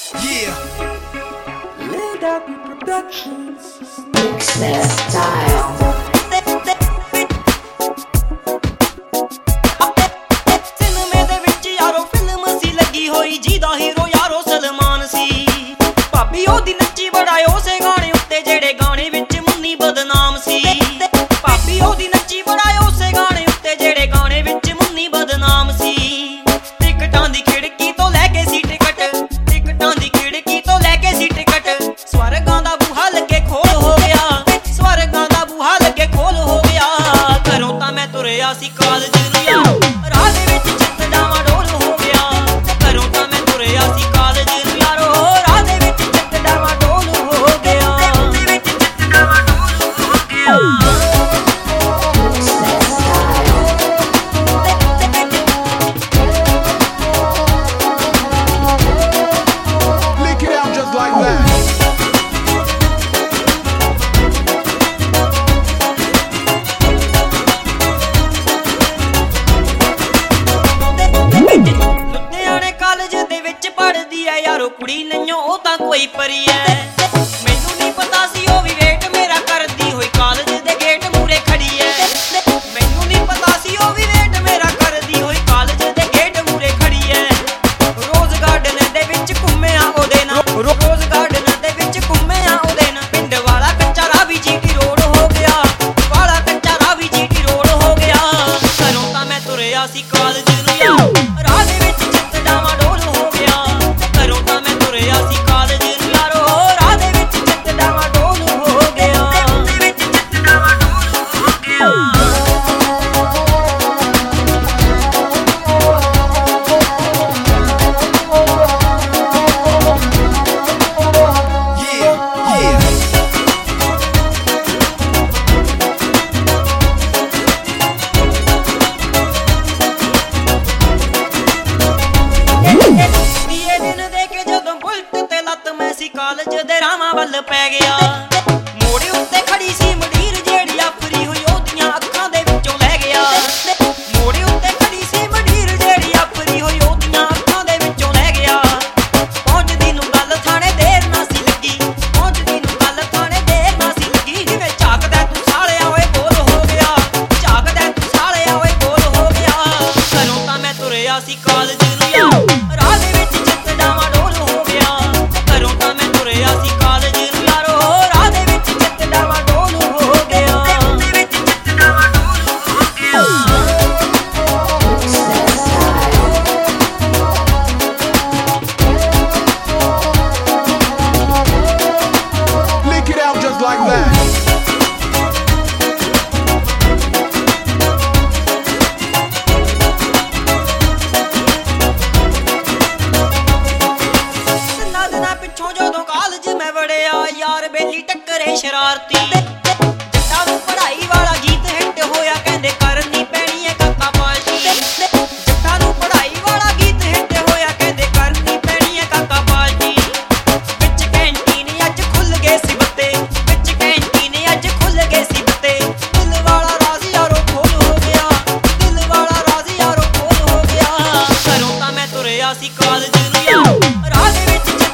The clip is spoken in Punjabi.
Yeah. Laid Out Productions. Mix their style. ਸਿਨੇਮੇ ਦੇ ਵਿੱਚ ਯਾਰੋ ਫਿਲਮ ਸੀ ਲੱਗੀ ਹੋਈ ਜਿਹਦਾ ਹੀਰੋ ਯਾਰੋ ਸਲਮਾਨ ਸੀ। ਭਾਬੀ ਉਹਦੀ ਨੱਚੀ ਬੜਾ ਉਸੇ ਗਾਣੇ ਉੱਤੇ ਜਿਹੜੇ ਗਾਣੇ ਵਿੱਚ ਮੁੰਨੀ ਬਦਨਾਮ ਸੀ। ਭਾਬੀ ਉਹਦੀ ਨੱਚੀ ਬੜਾ ਉਸੇ ਗਾਣੇ ਉੱਤੇ ਜਿਹੜੇ ਗਾਣੇ ਵਿੱਚ ਮੁੰਨੀ ਬਦਨਾਮ ਸੀ। ਟਿਕਟਾਂ ਦੀ ਖਿੜਕੀ ਤੋਂ ਲੈ ਕੇ ਸੀ ਟਿਕਟ, ਟਿਕਟਾਂ ਦੀ ਖਿੜਕੀ ਤੋਂ ਲੈ ਕੇ ਸੀ ਟਿਕਟ। ਸਵਰਗਾਂ ਦਾ ਬੂਹਾ ਲੱਗੇ ਖੋਲ ਹੋ ਗਿਆ, ਸਵਰਗਾਂ ਦਾ ਬੂਹਾ ਲੱਗੇ ਖੋਲ ਹੋ ਗਿਆ। ਘਰੋਂ ਤਾਂ ਮੈਂ ਤੁਰਿਆ ਸੀ ਕਾਲਜ ਨੂੰ ਯਾਰ, ਰਾਹ ਦੇ ਵਿੱਚ ਚਿੱਤ ਡਾਵਾਂ ਡੋਲ ਹੋ ਗਿਆ। ਘਰੋਂ ਤਾਂ ਮੈਂ ਤੁਰਿਆ ਸੀ ਕਾਲਜ ਨੂੰ ਯਾਰੋ, ਰਾਹ ਦੇ ਵਿੱਚ ਚਿੱਤ ਡਾਵਾਂ ਡੋਲ ਹੋ ਗਿਆ। Lick it out just like that. ਲੁਧਿਆਣੇ ਕਾਲਜ ਦੇ ਵਿੱਚ ਪੜ੍ਹਦੀ ਐ ਯਾਰੋ ਕੁੜੀ ਨਹੀਂਓ ਉਹ ਤਾਂ ਕੋਈ ਪਰੀ ਐ। ਮੈਨੂੰ ਨਹੀਂ ਪਤਾ ਸੀ ਉਹ ਵੀ ਵੇਟ ਮੇਰਾ ਕਰਦੀ ਹੋਈ ਕਾਲਜ ਦੇ ਗੇਟ ਮੂਰੇ ਖੜੀ ਐ। ਮੈਨੂੰ ਨਹੀਂ ਪਤਾ ਸੀ ਉਹ ਵੀ ਵੇਟ ਮੇਰਾ ਕਰਦੀ ਹੋਈ ਕਾਲਜ ਦੇ ਗੇਟ ਮੂਰੇ ਖੜੀ ਐ। ਰੋਜ਼ ਗਾਰਡਨ ਦੇ ਵਿੱਚ ਘੁੰਮਿਆ ਉਹਦੇ ਨਾਲ, ਰੋਜ਼ ਗਾਰਡਨ ਦੇ ਵਿੱਚ ਘੁੰਮਿਆ ਉਹਦੇ ਨਾਲ। ਪਿੰਡ ਵਾਲਾ ਕੱਚਾ ਰਾਹ ਵੀ ਜੀਟੀ ਰੋਡ ਹੋ ਗਿਆ, ਵਾਲਾ ਕੱਚਾ ਰਾਹ ਵੀ ਜੀਟੀ ਰੋਡ ਹੋ ਗਿਆ। ਘਰੋਂ ਤਾਂ ਮੈਂ ਤੁਰਿਆ ਸੀ ਕਾਲਜ ਨੂੰ ਯਾਰ, ਰਾਹ ਦੇ ਵਿੱਚ ਚਿੱਤ ਡਾਵਾਂ ਡੋਲ ਹੋ ਗਿਆ। ਘਰੋਂ ਤਾਂ ਮੈਂ ਤੁਰਿਆ ਸੀ ਕਾਲਜ ਨੂੰ ਯਾਰੋ, ਰਾਹ ਦੇ ਵਿੱਚ ਚਿੱਤ ਡਾਵਾਂ ਡੋਲ ਹੋ ਗਿਆ। Yeah, yeah. ਇਹ ਦਿਨ ਦੇ ਕੇ ਜਦੋਂ ਬੁਲਟ ਤੇ ਲੱਤ ਮੈਂ ਸੀ ਕਾਲਜ ਦੇ ਰਾਵਾਂ ਵੱਲ ਪੈ ਗਿਆ। ਮੋੜੇ ਉੱਤੇ ਖੜੀ ਸੀ ਮੰਡੀਰ ਜਿਹੜੀ ਆਫਰੀ ਹੋਈ ਉਹਦੀਆਂ ਅੱਖਾਂ ਦੇ ਵਿੱਚੋਂ ਲੈ ਗਿਆ। ਮੋੜੇ ਉੱਤੇ ਖੜੀ ਸੀ ਮੰਡੀਰ ਜਿਹੜੀ ਆਫਰੀ ਹੋਈ ਉਹਦੀਆਂ ਅੱਖਾਂ ਦੇ ਵਿੱਚੋਂ ਲੈ ਗਿਆ। ਪਹੁੰਚਦੀ ਨੂੰ ਗੱਲ ਥਾਣੇ ਦੇਰ ਨਾ ਸੀ ਲੱਗੀ, ਪਹੁੰਚਦੀ ਨੂੰ ਗੱਲ ਥਾਣੇ ਦੇਰ ਨਾ ਸੀ ਲੱਗੀ। ਜਿਵੇਂ ਝਾਕਦਾ ਤੂੰ ਸਾਲਿਆ ਓਏ ਗੋਲ ਹੋ ਗਿਆ, ਝਾਕਦਾ ਤੂੰ ਸਾਲਿਆ ਓਏ ਗੋਲ ਹੋ ਗਿਆ। ਘਰੋਂ ਤਾਂ ਮੈਂ ਤੁਰਿਆ ਸੀ ਕਾਲਜ ਨੂੰ ਯਾਰ, ਰਾਹ ਦੇ ਵਿੱਚ ਚਿੱਤ ਡਾਵਾਂ ਡੋਲ ਹੋ ਗਿਆ। ਘਰੋਂ ਤਾਂ ਮੈਂ ਤੁਰਿਆ ਸੀ ਕਾਲਜ ਨੂੰ ਯਾਰੋ, ਰਾਹ ਦੇ ਵਿੱਚ ਚਿੱਤ ਡਾਵਾਂ ਡੋਲ ਹੋ ਗਿਆ। Lick it out just like that. ਦਿਨਾਂ ਪਿੱਛੋਂ ਜਦੋਂ ਕਾਲਜ ਮੈਂ ਵੜਿਆ ਯਾਰ ਬੇਲੀ ਟੱਕਰੇ ਸ਼ਰਾਰਤੀ। ਜੱਟਾਂ ਨੂੰ ਪੜ੍ਹਾਈ ਵਾਲਾ ਗੀਤ ਹਿੱਟ ਹੋਇਆ ਕਹਿੰਦੇ ਕਰਨੀ ਪੈਣੀ ਏ ਕਾਕਾ ਪਾਲਟੀ। ਜੱਟਾਂ ਨੂੰ ਪੜ੍ਹਾਈ ਵਾਲਾ ਗੀਤ ਹਿੱਟ ਹੋਇਆ ਕਹਿੰਦੇ ਕਰਨੀ ਪੈਣੀ ਏ ਕਾਕਾ ਪਾਲਟੀ। ਵਿੱਚ ਕੈਂਟੀਨ ਅੱਜ ਖੁੱਲ ਗਏ ਸੀ ਬੱਤੇ, ਵਿੱਚ ਕੈਂਟੀਨ ਅੱਜ ਖੁੱਲ ਗਏ ਸੀ ਬੱਤੇ। ਦਿਲ ਵਾਲਾ ਰਾਜ਼ ਯਾਰੋ ਖੋਲ ਹੋ ਗਿਆ, ਦਿਲ ਵਾਲਾ ਰਾਜ਼ ਯਾਰੋ ਖੋਲ ਹੋ ਗਿਆ। ਘਰੋਂ ਤਾਂ ਮੈਂ ਤੁਰਿਆ ਸੀ ਕਾਲਜ ਨੂੰ ਯਾਰ, ਰਾਹ ਦੇ ਵਿੱਚ